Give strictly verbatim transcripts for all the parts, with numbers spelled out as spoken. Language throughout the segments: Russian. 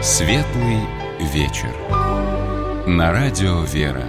Светлый вечер. На радио «Вера».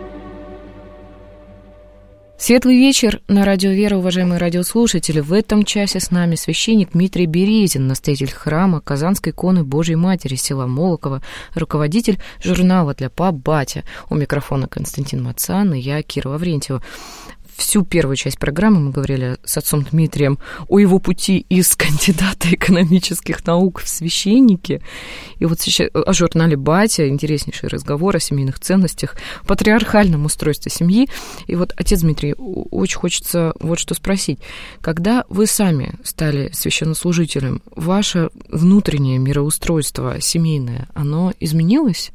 Светлый вечер на радио «Вера», уважаемые радиослушатели. В этом часе с нами священник Дмитрий Березин, настоятель храма Казанской иконы Божьей Матери села Молоково, руководитель журнала для пап «Батя». У микрофона Константин Мацан и я, Кира Лаврентьева. Всю первую часть программы мы говорили с отцом Дмитрием о его пути из кандидата экономических наук в священники. И вот сейчас о журнале «Батя», интереснейший разговор о семейных ценностях, патриархальном устройстве семьи. И вот, отец Дмитрий, очень хочется вот что спросить. Когда вы сами стали священнослужителем, ваше внутреннее мироустройство семейное, оно изменилось?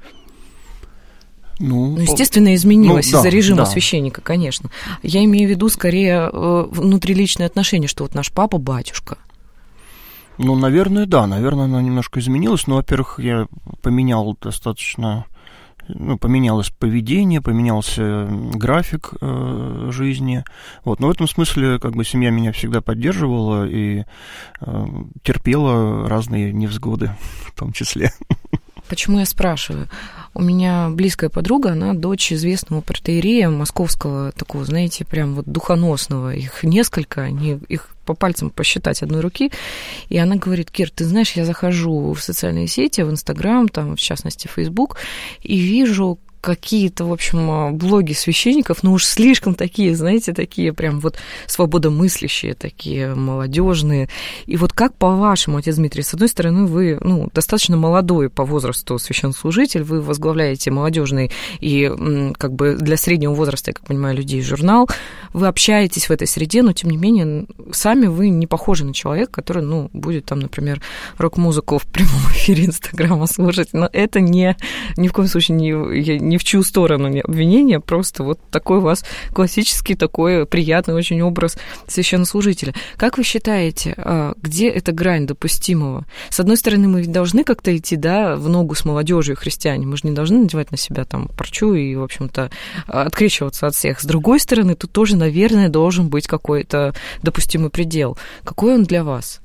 Ну, ну, естественно, изменилось ну, из-за да, режима да. священника, конечно. Я имею в виду скорее внутриличные отношения, что вот наш папа батюшка. Ну, наверное, да, наверное, она немножко изменилась. Но, во-первых, я поменял достаточно, ну, поменялось поведение, поменялся график э, жизни. Вот. Но в этом смысле, как бы, семья меня всегда поддерживала и э, терпела разные невзгоды в том числе. Почему я спрашиваю? У меня близкая подруга, она дочь известного протоиерея московского, такого, знаете, прям вот духоносного. Их несколько, они, их по пальцам посчитать одной руки. И она говорит: Кир, ты знаешь, я захожу в социальные сети, в Инстаграм, там, в частности, в Фейсбук, и вижу какие-то, в общем, блоги священников, ну уж слишком такие, знаете, такие прям вот свободомыслящие, такие молодежные. И вот как по-вашему, отец Дмитрий, с одной стороны, вы, ну, достаточно молодой по возрасту священнослужитель, вы возглавляете молодежный и как бы для среднего возраста, я как понимаю, людей журнал, вы общаетесь в этой среде, но, тем не менее, сами вы не похожи на человека, который, ну, будет там, например, рок-музыку в прямом эфире Инстаграма слушать, но это не, ни в коем случае не ни в чью сторону не обвинение, просто вот такой у вас классический, такой приятный очень образ священнослужителя. Как вы считаете, где эта грань допустимого? С одной стороны, мы ведь должны как-то идти, да, в ногу с молодежью, христиане, мы же не должны надевать на себя там парчу и, в общем-то, открещиваться от всех. С другой стороны, тут тоже, наверное, должен быть какой-то допустимый предел. Какой он для вас?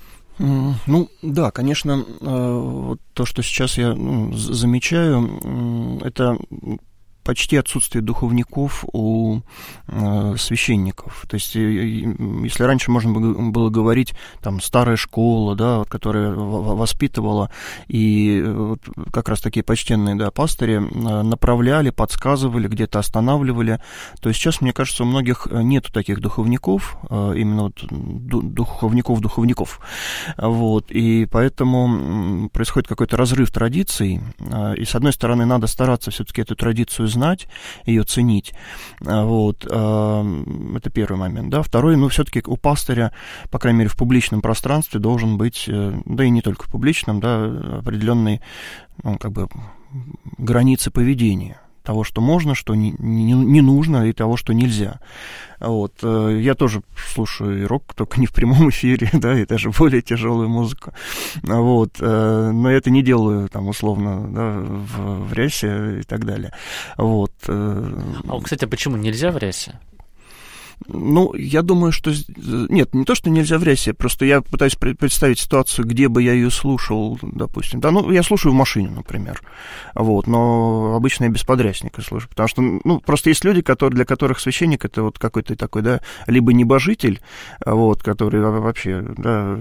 Ну, да, конечно, вот то, что сейчас я ну, замечаю, это почти отсутствие духовников у э, священников. То есть, если раньше можно было говорить, там, старая школа, да, вот, которая воспитывала, и вот, как раз такие почтенные, да, пастыри направляли, подсказывали, где-то останавливали, то сейчас, мне кажется, у многих нету таких духовников, именно вот духовников-духовников. Вот, и поэтому происходит какой-то разрыв традиций, и, с одной стороны, надо стараться все-таки эту традицию знать, знать, ее ценить. Вот. Это первый момент. Да. Второй, ну, все-таки у пастыря, по крайней мере, в публичном пространстве должен быть, да и не только в публичном, да, определенные, ну, как бы, границы поведения. Того, что можно, что не, не, не нужно, и того, что нельзя. Вот. Я тоже слушаю и рок, только не в прямом эфире, да, и даже более тяжелую музыку. Вот. Но я это не делаю, там, условно, да, в, в рясе и так далее. Вот. А, кстати, а почему нельзя в рясе? Ну, я думаю, что... Нет, не то, что нельзя в рясе, просто я пытаюсь представить ситуацию, где бы я ее слушал, допустим. Да, ну, я слушаю в машине, например, вот, но обычно я без подрясника слушаю, потому что, ну, просто есть люди, которые, для которых священник — это вот какой-то такой, да, либо небожитель, вот, который вообще, да,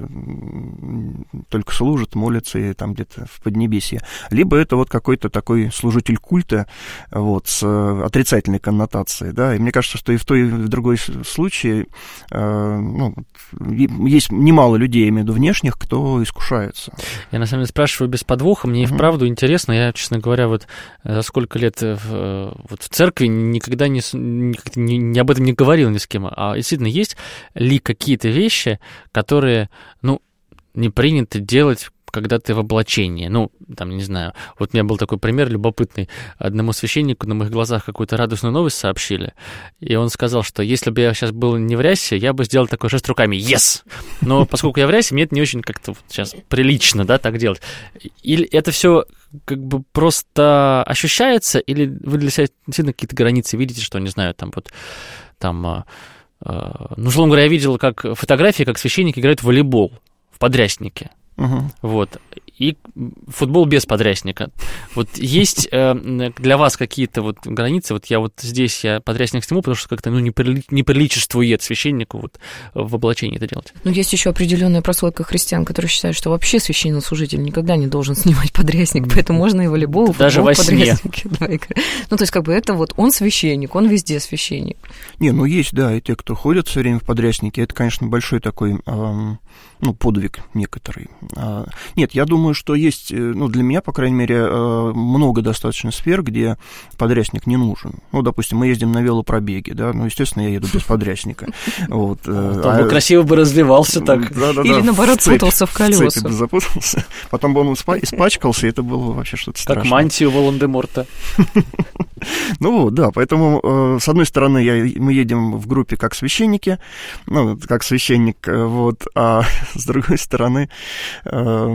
только служит, молится и там где-то в Поднебесье, либо это вот какой-то такой служитель культа, вот, с отрицательной коннотацией, да, и мне кажется, что и в той, и в другой случае, э, ну, есть немало людей, я имею в виду внешних, кто искушается. Я, на самом деле, спрашиваю без подвоха, мне и вправду mm-hmm. интересно, я, честно говоря, вот за сколько лет в, вот в церкви никогда не, не, не об этом не говорил ни с кем, а действительно, есть ли какие-то вещи, которые, ну, не принято делать, когда ты в облачении. Ну, там, не знаю, вот у меня был такой пример любопытный. Одному священнику на моих глазах какую-то радостную новость сообщили, и он сказал, что если бы я сейчас был не в рясе, я бы сделал такой жест руками «Yes!». Но поскольку я в рясе, мне это не очень как-то сейчас прилично, да, так делать. Или это все как бы просто ощущается, или вы для себя действительно какие-то границы видите, что, не знаю, там вот, там, ну, условно говоря, я видел, как фотографии, как священники играют в волейбол в подряснике. Uh-huh. Вот. и футбол без подрясника. Вот есть э, для вас какие-то вот границы? Вот я вот здесь я подрясник сниму, потому что как-то ну, неприли, неприличествует священнику вот в облачении это делать. Ну, есть еще определенная прослойка христиан, которые считают, что вообще священнослужитель никогда не должен снимать подрясник, поэтому можно и волейбол, даже во сне. Ну, то есть, как бы это вот он священник, он везде священник. Не, ну есть, да, и те, кто ходят все время в подряснике, это, конечно, большой такой, эм, ну, подвиг некоторый. А, нет, я думаю, что есть, ну, для меня, по крайней мере, э, много достаточно сфер, где подрясник не нужен. Ну, допустим, мы ездим на велопробеге, да, ну, естественно, я еду без подрясника. Вот, а красиво бы развивался так. Или, наоборот, путался в колеса. В цепи бы запутался. Потом бы он испачкался, и это было вообще что-то страшное. Как мантию Волан-де-Морта. Ну, да, поэтому, с одной стороны, я, мы едем в группе как священники, ну, как священник, вот, а с другой стороны, э,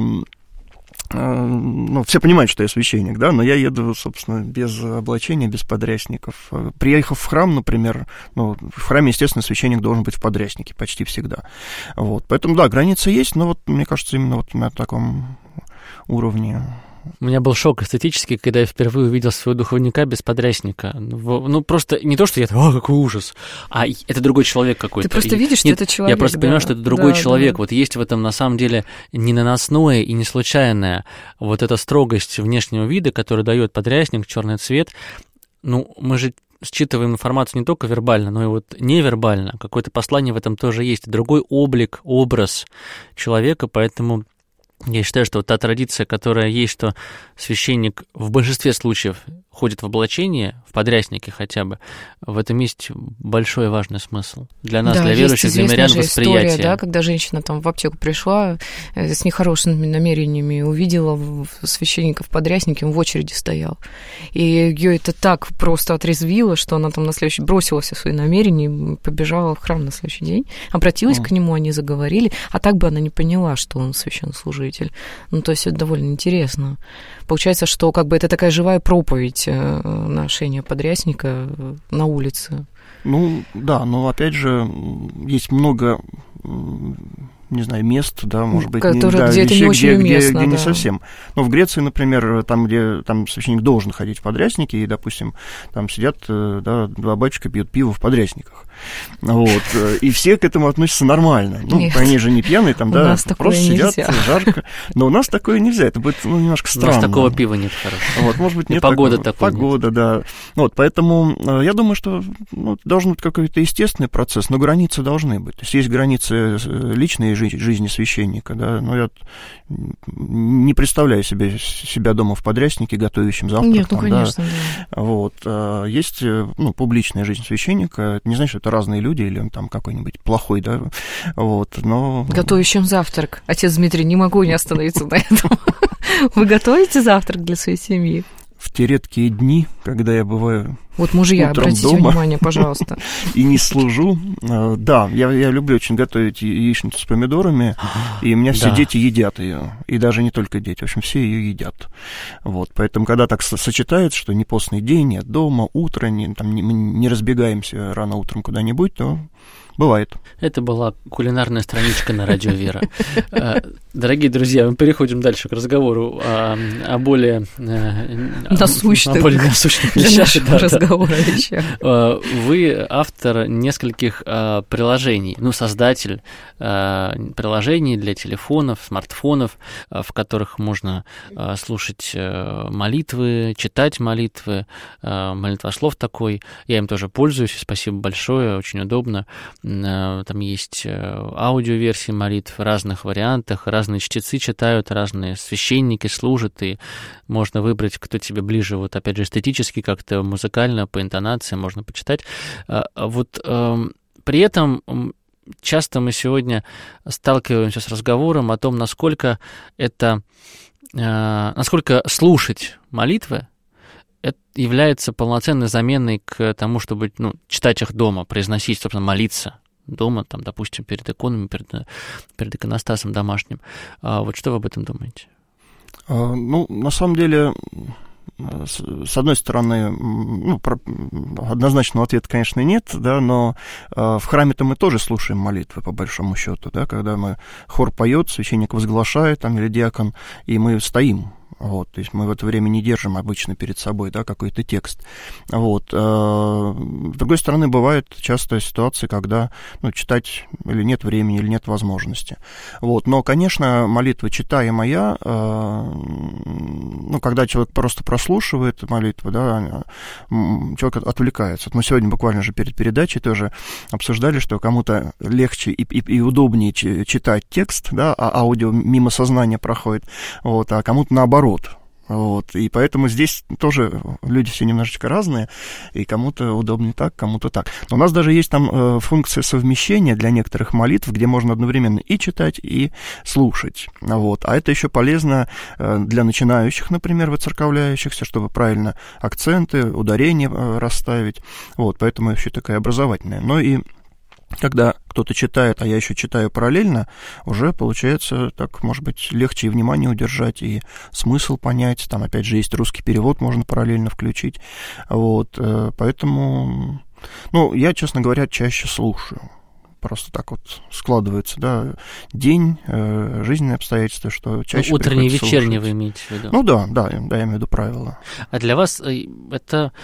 э, ну, все понимают, что я священник, да, но я еду, собственно, без облачения, без подрясников. Приехав в храм, например, ну, в храме, естественно, священник должен быть в подряснике почти всегда. Вот, поэтому, да, граница есть, но вот, мне кажется, именно вот на таком уровне. У меня был шок эстетический, когда я впервые увидел своего духовника без подрясника. Ну, просто не то, что я, о, какой ужас, а это другой человек какой-то. Ты просто видишь, что Нет, это человек. Я просто да. понимаю, что это другой да, человек. Да. Вот есть в этом, на самом деле, не наносное и не случайное вот эта строгость внешнего вида, которую дает подрясник, черный цвет. Ну, мы же считываем информацию не только вербально, но и вот невербально. Какое-то послание в этом тоже есть. Другой облик, образ человека, поэтому... Я считаю, что вот та традиция, которая есть, что священник в большинстве случаев ходит в облачении, в подряснике хотя бы, в этом есть большой и важный смысл. Для нас, да, для верующих, для мирян восприятие. История, да, когда женщина там в аптеку пришла с нехорошими намерениями, увидела священника в подряснике, он в очереди стоял. И ее это так просто отрезвило, что она там на следующий бросила все свои намерения и побежала в храм на следующий день. Обратилась mm. к нему, они заговорили, а так бы она не поняла, что он священнослужитель. Ну, то есть это довольно интересно. Получается, что как бы это такая живая проповедь ношения подрясника на улице. Ну, да, но опять же, есть много, не знаю, мест, да, может быть, Которые, не, да, где вещей, это не очень где, уместно, где, где да. не совсем. Ну, в Греции, например, там, где там священник должен ходить в подряснике, и, допустим, там сидят, да, два батюшка пьют пиво в подрясниках. Вот. И все к этому относятся нормально. Ну, Нет. Они же не пьяные, там, у да, нас просто сидят, нельзя. жарко. Но у нас такое нельзя, это будет, ну, немножко странно. У нас такого пива нет хорошего. Вот, может быть, нет и погода такого. такой Погода, нет. да. Вот, поэтому я думаю, что ну, должен быть какой-то естественный процесс, но границы должны быть. То есть есть границы личной жизни, жизни священника, да, но я не представляю себе себя дома в подряснике, готовящим завтрак. Нет, ну, там, конечно, да. да. Вот. Есть, ну, публичная жизнь священника, это не значит, что это разные люди, или он там какой-нибудь плохой, да, вот, но... Готовящим завтрак. Отец Дмитрий, не могу не остановиться на этом. Вы готовите завтрак для своей семьи? В те редкие дни, когда я бываю вот мужья, утром обратите дома внимание, пожалуйста. И не служу. Да, я, я люблю очень готовить яичницу с помидорами, и у меня все да. дети едят ее. И даже не только дети, в общем, все ее едят. Вот, поэтому, когда так сочетается, что не постный день, нет дома, утро, не, там, не, мы не разбегаемся рано утром куда-нибудь, то бывает. Это была кулинарная страничка на радио Вера. Дорогие друзья, мы переходим дальше к разговору о, о более насущных, о более насущных для вещах. нашего да, разговора да. вещах. Вы автор нескольких приложений, ну, создатель приложений для телефонов, смартфонов, в которых можно слушать молитвы, читать молитвы, молитвослов такой. Я им тоже пользуюсь, спасибо большое, очень удобно. Там есть аудиоверсии молитв в разных вариантах, разные чтецы читают, разные священники служат, и можно выбрать, кто тебе ближе, вот опять же, эстетически, как-то музыкально, по интонации можно почитать. Вот при этом часто мы сегодня сталкиваемся с разговором о том, насколько это, насколько слушать молитвы это является полноценной заменой к тому, чтобы ну, читать их дома, произносить, собственно, молиться дома, там, допустим, перед иконами, перед, перед иконостасом домашним. А вот что вы об этом думаете? Ну, на самом деле, С одной стороны, ну, однозначного ответа, конечно, нет, да, но в храме-то мы тоже слушаем молитвы, по большому счету, да, когда мы хор поет, священник возглашает, там, или диакон, и мы стоим. Вот, то есть мы в это время не держим обычно перед собой, да, какой-то текст. Вот. С другой стороны, бывают часто ситуации, когда, ну, читать или нет времени, или нет возможности. Вот. Но, конечно, молитва читаемая, ну, когда человек просто прослушивает молитву, да, человек отвлекается. Мы сегодня буквально же перед передачей тоже обсуждали, что кому-то легче и, и, и удобнее читать текст, да, а аудио мимо сознания проходит, вот, а кому-то наоборот. Вот, и поэтому здесь тоже люди все немножечко разные, и кому-то удобнее так, кому-то так. Но у нас даже есть там э, функция совмещения для некоторых молитв, где можно одновременно и читать, и слушать. Вот. А это еще полезно э, для начинающих, например, выцерковляющихся, чтобы правильно акценты, ударения э, расставить. Вот, поэтому еще такая образовательная. Но и когда кто-то читает, а я еще читаю параллельно, уже получается, так, может быть, легче и внимание удержать, и смысл понять. Там, опять же, есть русский перевод, можно параллельно включить. Вот, поэтому, ну, я, честно говоря, чаще слушаю. Просто так вот складывается, да, день, жизненные обстоятельства, что чаще ну, утренние, вечерние слушать. Вы имеете в виду? Ну да, да, да, я имею в виду правила. А для вас это...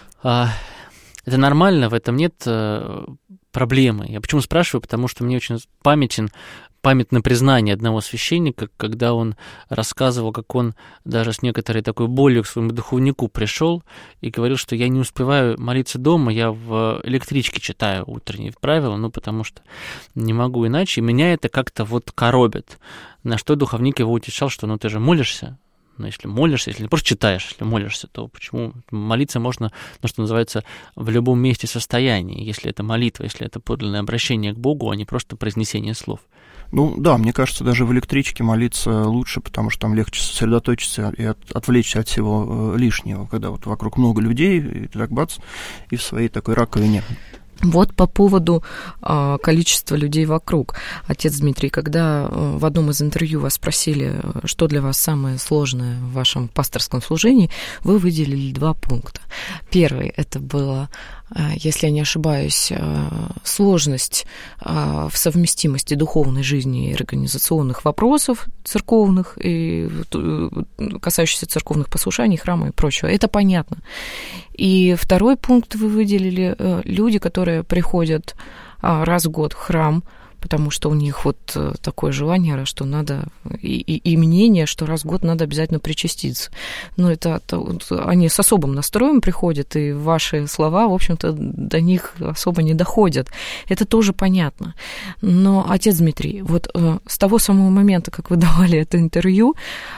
Это нормально, в этом нет э, проблемы. Я почему спрашиваю? Потому что мне очень памятен, памятно признание одного священника, когда он рассказывал, как он даже с некоторой такой болью к своему духовнику пришел и говорил, что я не успеваю молиться дома, я в электричке читаю утренние правила, ну, потому что не могу иначе, и меня это как-то вот коробит. На что духовник его утешал, что ну ты же молишься. Но если молишься, если не просто читаешь, если молишься, то почему молиться можно, ну, что называется, в любом месте состоянии, если это молитва, если это подлинное обращение к Богу, а не просто произнесение слов. Ну да, мне кажется, даже в электричке молиться лучше, потому что там легче сосредоточиться и от, отвлечься от всего лишнего, когда вот вокруг много людей, и так бац, и в своей такой раковине. Вот по поводу а, количества людей вокруг. Отец Дмитрий, когда в одном из интервью вас спросили, что для вас самое сложное в вашем пасторском служении, вы выделили два пункта. Первый – это было, если я не ошибаюсь, сложность в совместимости духовной жизни и организационных вопросов церковных, и касающихся церковных послушаний, храма и прочего. Это понятно. И второй пункт вы выделили – люди, которые приходят раз в год в храм, потому что у них вот такое желание, что надо, и, и, и мнение, что раз в год надо обязательно причаститься. Но это, это они с особым настроем приходят, и ваши слова, в общем-то, до них особо не доходят. Это тоже понятно. Но, отец Дмитрий, вот с того самого момента, как вы давали это интервью,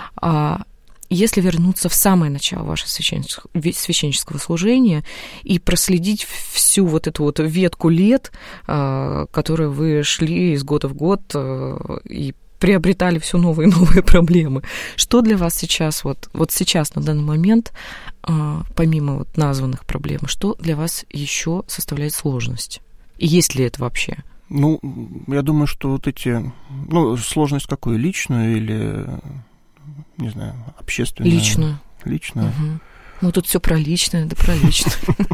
если вернуться в самое начало вашего священнического служения и проследить всю вот эту вот ветку лет, которую вы шли из года в год и приобретали все новые и новые проблемы, что для вас сейчас, вот, вот сейчас, на данный момент, помимо вот названных проблем, что для вас еще составляет сложность? И есть ли это вообще? Ну, я думаю, что вот эти... Ну, сложность какую? Личную или... не знаю, общественную. Личную. Личную. Угу. Ну, тут все про личное, да про личное.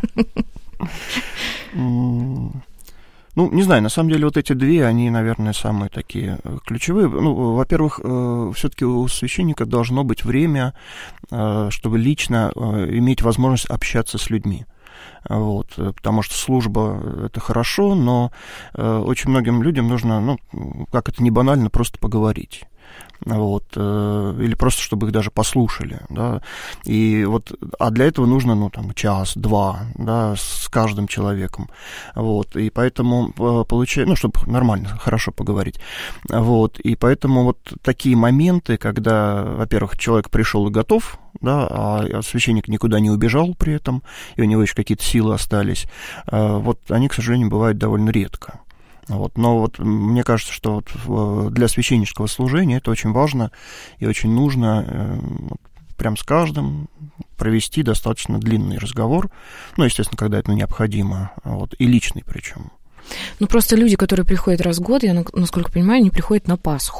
Ну, не знаю, на самом деле вот эти две, они, наверное, самые такие ключевые. Ну, во-первых, все-таки у священника должно быть время, чтобы лично иметь возможность общаться с людьми. Вот, потому что служба – это хорошо, но очень многим людям нужно, ну, как это не банально, просто поговорить. Вот, или просто, чтобы их даже послушали, да, и вот, а для этого нужно, ну, там, час-два, да, с каждым человеком, вот, и поэтому получается, ну, чтобы нормально, хорошо поговорить, вот, и поэтому вот такие моменты, когда, во-первых, человек пришел и готов, да, а священник никуда не убежал при этом, и у него еще какие-то силы остались, вот, они, к сожалению, бывают довольно редко. Вот, но вот мне кажется, что вот для священнического служения это очень важно и очень нужно э, прям с каждым провести достаточно длинный разговор, ну, естественно, когда это необходимо, вот, и личный причем. Ну, просто люди, которые приходят раз в год, я, насколько понимаю, они приходят на Пасху.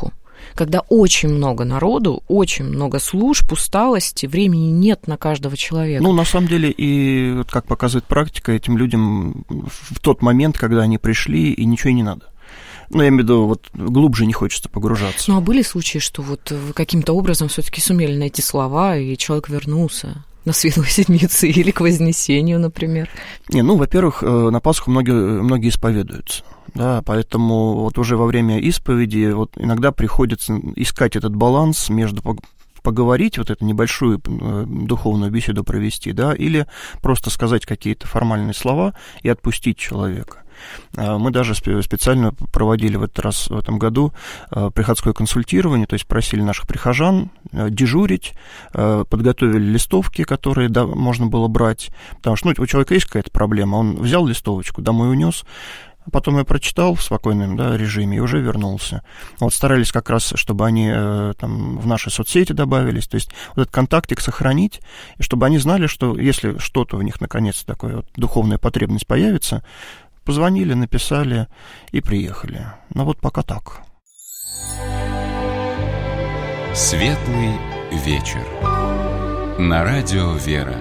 когда очень много народу, очень много служб, усталости, времени нет на каждого человека. Ну, на самом деле, и как показывает практика, этим людям в тот момент, когда они пришли, и ничего и не надо. Ну, я имею в виду, вот глубже не хочется погружаться. Ну, а были случаи, что вот вы каким-то образом все-таки сумели найти слова, и человек вернулся на Светлую Седмицу или к Вознесению, например? Не, ну, во-первых, на Пасху многие, многие исповедуются, да, поэтому вот уже во время исповеди вот иногда приходится искать этот баланс между поговорить, вот эту небольшую духовную беседу провести, да, или просто сказать какие-то формальные слова и отпустить человека. Мы даже специально проводили в этот раз, в этом году, приходское консультирование, то есть просили наших прихожан дежурить, подготовили листовки, которые да, можно было брать, потому что ну, у человека есть какая-то проблема, он взял листовочку, домой унес, потом я прочитал в спокойном да, режиме и уже вернулся. Вот старались как раз, чтобы они там, в наши соцсети добавились, то есть вот этот контактик сохранить, и чтобы они знали, что если что-то у них наконец такая вот духовная потребность появится, позвонили, написали и приехали. Ну вот пока так. Светлый вечер. На радио «Вера».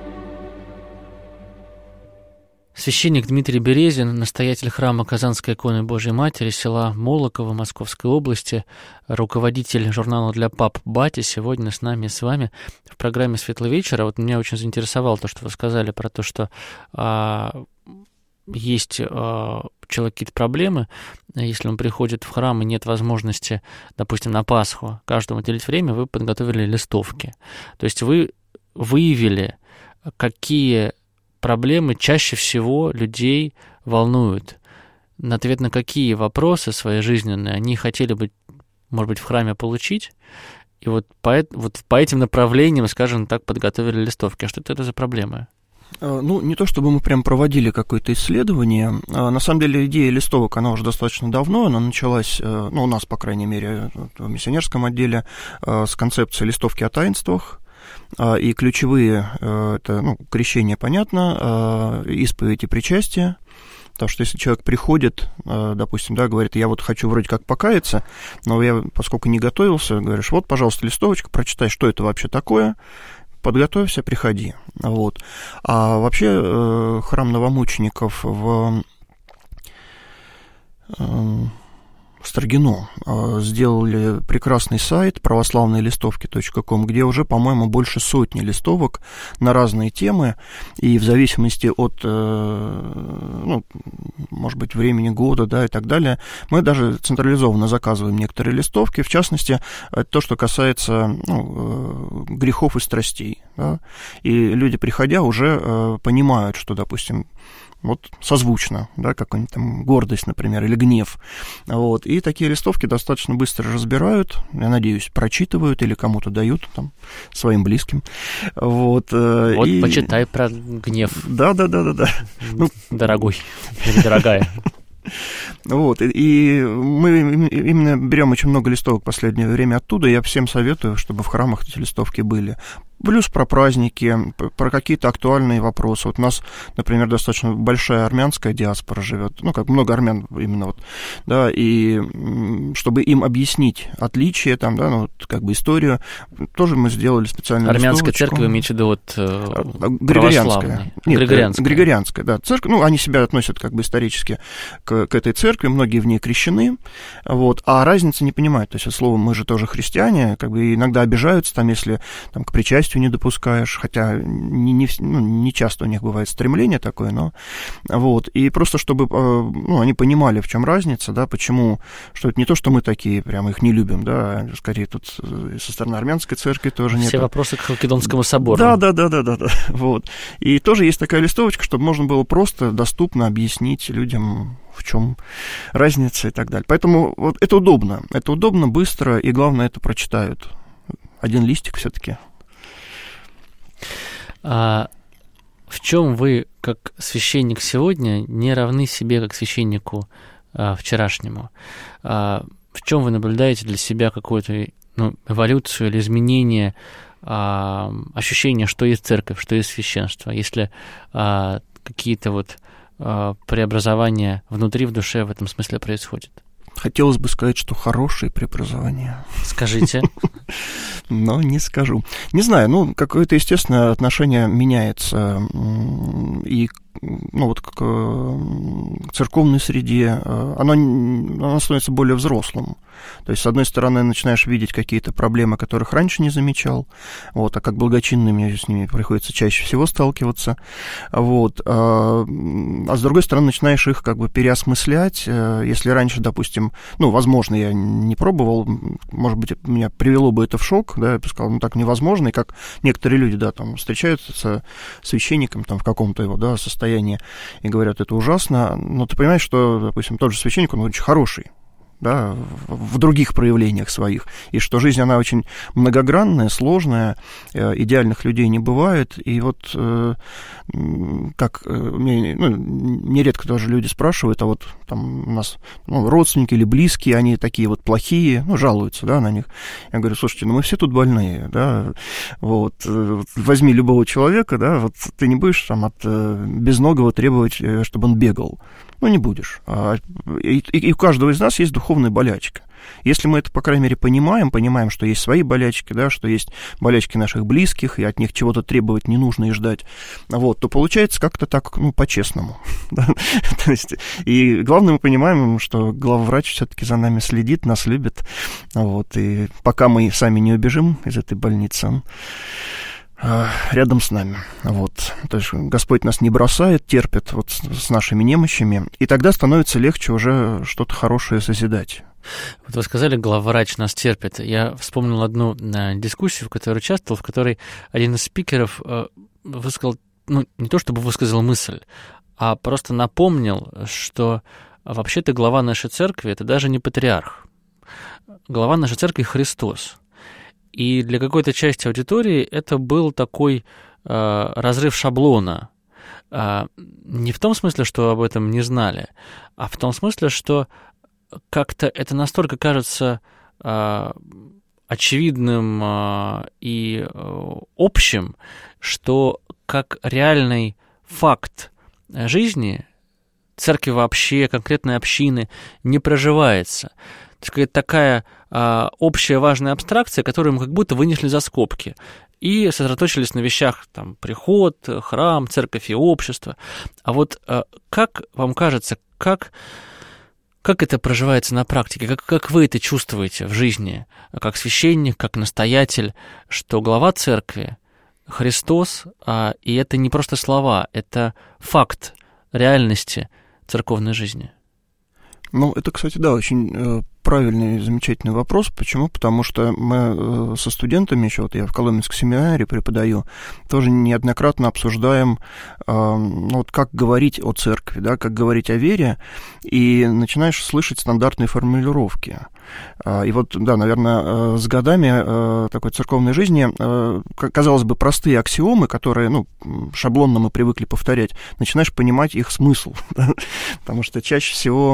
Священник Дмитрий Березин, настоятель храма Казанской иконы Божией Матери, села Молоково Московской области, руководитель журнала для пап «Батя», сегодня с нами и с вами в программе «Светлый вечер». А вот меня очень заинтересовало то, что вы сказали про то, что а, есть а, у человека какие-то проблемы, если он приходит в храм и нет возможности, допустим, на Пасху каждому уделить время, вы подготовили листовки. То есть вы выявили, какие проблемы чаще всего людей волнуют, на ответ на какие вопросы свои жизненные они хотели бы, может быть, в храме получить, и вот по, вот по этим направлениям, скажем так, подготовили листовки. А что это за проблемы? Ну, не то чтобы мы прям проводили какое-то исследование. На самом деле идея листовок, она уже достаточно давно, она началась, ну, у нас, по крайней мере, в миссионерском отделе, с концепции листовки о таинствах. И ключевые, это, ну, крещение, понятно, исповедь и причастие. Потому что если человек приходит, допустим, да, говорит, я вот хочу вроде как покаяться, но я, поскольку не готовился, говоришь, вот, пожалуйста, листовочка, прочитай, что это вообще такое, подготовься, приходи. Вот. А вообще храм новомучеников в Строгино сделали прекрасный сайт православные листовки точка ком, где уже, по-моему, больше сотни листовок на разные темы, и в зависимости от, ну, может быть, времени года, да, и так далее, мы даже централизованно заказываем некоторые листовки, в частности, то, что касается, ну, грехов и страстей, да, и люди, приходя, уже понимают, что, допустим, вот созвучно, да, какая-нибудь там гордость, например, или гнев. Вот. И такие листовки достаточно быстро разбирают, я надеюсь, прочитывают или кому-то дают, там, своим близким. Вот, вот и... почитай про гнев. Да-да-да-да. Ну, дорогой или дорогая. Вот, и, и мы именно берем очень много листовок в последнее время оттуда, и я всем советую, чтобы в храмах эти листовки были. Плюс про праздники, про какие-то актуальные вопросы. Вот у нас, например, достаточно большая армянская диаспора живет, ну, как много армян именно вот, да, и чтобы им объяснить отличия, там, да, ну, вот, как бы историю, тоже мы сделали специальную Армянская листовочку. Церковь, имеете в виду, вот, Григорианская. Нет, Григорианская. Григорианская, да, церковь, ну, они себя относят как бы исторически к, к этой церкви, многие в ней крещены, вот, а разницы не понимают, то есть, слово «мы же тоже христиане», как бы иногда обижаются, там, если там, к причастию не допускаешь, хотя не, не, ну, не часто у них бывает стремление такое, но вот, и просто чтобы, ну, они понимали, в чем разница, да, почему, что это не то, что мы такие, прям их не любим, да, скорее тут со стороны армянской церкви тоже нет. Все вопросы к Халкидонскому собору. Да, да, да, да, да, да, вот, и тоже есть такая листовочка, чтобы можно было просто доступно объяснить людям, в чем разница и так далее. Поэтому вот это удобно, это удобно, быстро, и главное, это прочитают. Один листик все-таки. А в чем вы, как священник сегодня, не равны себе, как священнику а, вчерашнему? А, в чем вы наблюдаете для себя какую-то, ну, эволюцию или изменение а, ощущения, что есть церковь, что есть священство? Если а, какие-то вот а, преобразования внутри, в душе в этом смысле происходят? Хотелось бы сказать, что хорошее преобразование. Скажите. Но не скажу. Не знаю, ну, какое-то, естественно, отношение меняется и ну, вот к, к церковной среде, оно, оно становится более взрослым. То есть, с одной стороны, начинаешь видеть какие-то проблемы, которых раньше не замечал, вот, а как благочинный мне с ними приходится чаще всего сталкиваться. Вот, а, а с другой стороны, начинаешь их как бы переосмыслять. Если раньше, допустим, ну, возможно, я не пробовал, может быть, меня привело бы это в шок, да, я бы сказал, ну, так невозможно, и как некоторые люди, да, там, встречаются с священником там, в каком-то его, да, состоянии и говорят, это ужасно, но ты понимаешь, что, допустим, тот же священник, он очень хороший, да, в других проявлениях своих, и что жизнь, она очень многогранная, сложная, идеальных людей не бывает, и вот как мне, ну, нередко тоже люди спрашивают, а вот там у нас ну, родственники или близкие, они такие вот плохие, ну, жалуются, да, на них. Я говорю, слушайте, ну, мы все тут больные, да, вот, возьми любого человека, да, вот ты не будешь там от безногого требовать, чтобы он бегал. Ну, не будешь. И, и, и у каждого из нас есть духовная болячка. Если мы это, по крайней мере, понимаем, понимаем, что есть свои болячки, да, что есть болячки наших близких, и от них чего-то требовать не нужно и ждать, вот, то получается как-то так, ну, по-честному. Да? То есть, и главное, мы понимаем, что главврач все-таки за нами следит, нас любит, вот, и пока мы сами не убежим из этой больницы, он рядом с нами, вот, то есть Господь нас не бросает, терпит вот с нашими немощами, и тогда становится легче уже что-то хорошее созидать. Вот вы сказали, главврач нас терпит. Я вспомнил одну дискуссию, в которой участвовал, в которой один из спикеров высказал, ну, не то чтобы высказал мысль, а просто напомнил, что вообще-то глава нашей церкви — это даже не патриарх. Глава нашей церкви — Христос. И для какой-то части аудитории это был такой э, разрыв шаблона. Э, не в том смысле, что об этом не знали, а в том смысле, что как-то это настолько кажется э, очевидным э, и э, общим, что как реальный факт жизни церкви вообще, конкретной общины не проживается. То есть какая-то такая а, общая важная абстракция, которую мы как будто вынесли за скобки и сосредоточились на вещах, там, приход, храм, церковь и общество. А вот а, как вам кажется, как, как это проживается на практике, как, как вы это чувствуете в жизни, как священник, как настоятель, что глава церкви — Христос, а, и это не просто слова, это факт реальности церковной жизни? Ну, это, кстати, да, очень э, правильный и замечательный вопрос. Почему? Потому что мы э, со студентами, еще вот я в Коломенской семинаре преподаю, тоже неоднократно обсуждаем, э, ну, вот как говорить о церкви, да, как говорить о вере, и начинаешь слышать стандартные формулировки. И вот, да, наверное, с годами такой церковной жизни, казалось бы, простые аксиомы, которые, ну, шаблонно мы привыкли повторять, начинаешь понимать их смысл, да? Потому что чаще всего,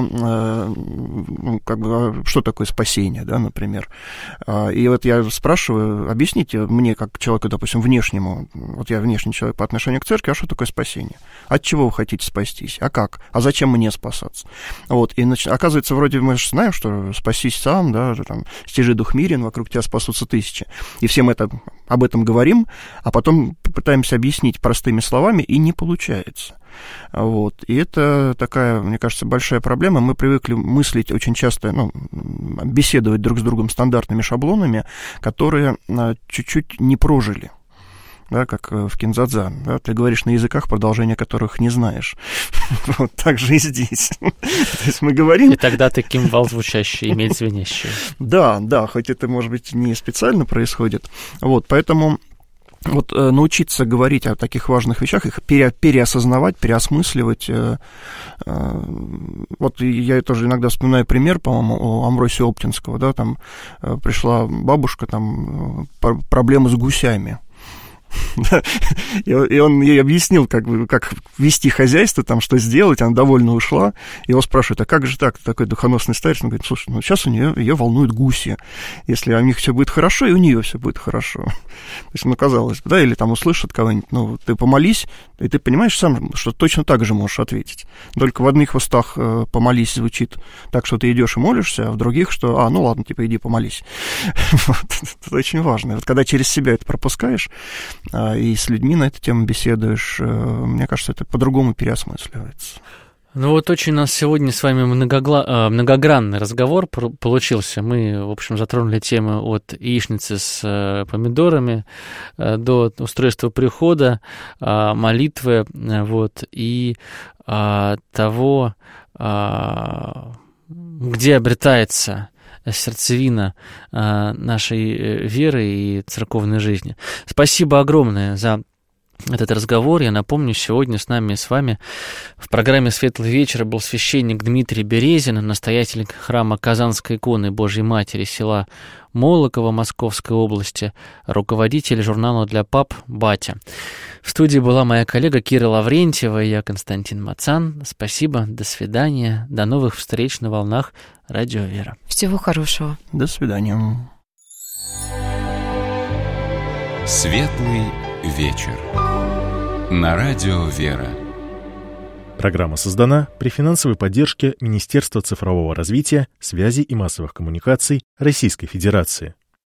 ну, как бы, что такое спасение, да, например. И вот я спрашиваю, объясните мне, как человеку, допустим, внешнему, вот я внешний человек по отношению к церкви, а что такое спасение? От чего вы хотите спастись? А как? А зачем мне спасаться? Вот, и нач... оказывается, вроде мы же знаем, что спастись сам, да, там, стяжи дух мирен, вокруг тебя спасутся тысячи. И всем это, об этом говорим, а потом пытаемся объяснить простыми словами, и не получается. Вот. И это такая, мне кажется, большая проблема. Мы привыкли мыслить очень часто, ну, беседовать друг с другом стандартными шаблонами, которые чуть-чуть не прожили. Да, как в Кинзадза, да, ты говоришь на языках, продолжение которых не знаешь. Вот так же и здесь. То есть мы говорим... И тогда ты кимвал звучащий, имеет звенящий. Да, да, хоть это, может быть, не специально происходит. Вот, поэтому вот э, научиться говорить о таких важных вещах, их пере, переосознавать, переосмысливать. Э, э, вот я тоже иногда вспоминаю пример, по-моему, у Амвросия Оптинского, да, там э, пришла бабушка, там, э, проблемы с гусями. И он ей объяснил, как, как вести хозяйство, там, что сделать, она довольно ушла. Его спрашивают, а как же так, ты такой духоносный старец? Он говорит, слушай, ну сейчас у нее ее волнуют гуси. Если у них все будет хорошо, и у нее все будет хорошо. То есть, ну, казалось бы, да, или там услышат кого-нибудь, ну, ты помолись, и ты понимаешь сам, что точно так же можешь ответить. Только в одних устах помолись звучит так, что ты идешь и молишься, а в других, что, а, ну ладно, типа, иди помолись. Вот. Это очень важно. Вот когда через себя это пропускаешь, и с людьми на эту тему беседуешь, мне кажется, это по-другому переосмысливается. Ну вот очень у нас сегодня с вами многогла... многогранный разговор получился. Мы, в общем, затронули тему от яичницы с помидорами до устройства прихода, молитвы, вот, и того, где обретается сердцевина нашей веры и церковной жизни. Спасибо огромное за этот разговор. Я напомню, сегодня с нами и с вами в программе «Светлый вечер» был священник Дмитрий Березин, настоятель храма Казанской иконы Божьей Матери села Молоково Московской области, руководитель журнала для пап «Батя». В студии была моя коллега Кира Лаврентьева и я, Константин Мацан. Спасибо, до свидания, до новых встреч на волнах Радио Вера. Всего хорошего. До свидания. Светлый вечер. На Радио Вера. Программа создана при финансовой поддержке Министерства цифрового развития, связи и массовых коммуникаций Российской Федерации.